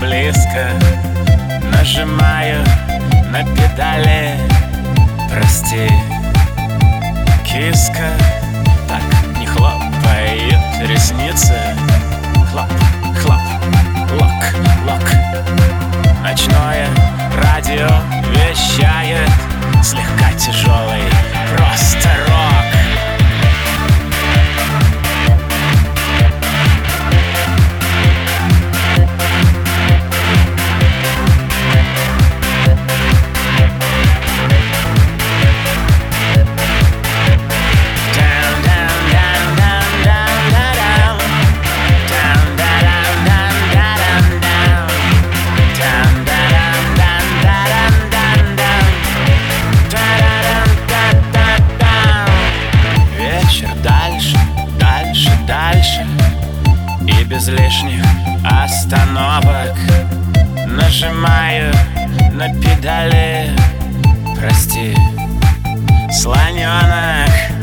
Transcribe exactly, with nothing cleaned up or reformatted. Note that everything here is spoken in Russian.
близко. Нажимаю на педали. Прости, киска. Так не хлопают ресницы. Хлоп, хлоп, лок, лок. Ночное радио вещает слегка тяжелый, просто рок. И без лишних остановок нажимаю на педали. Прости, слоненок.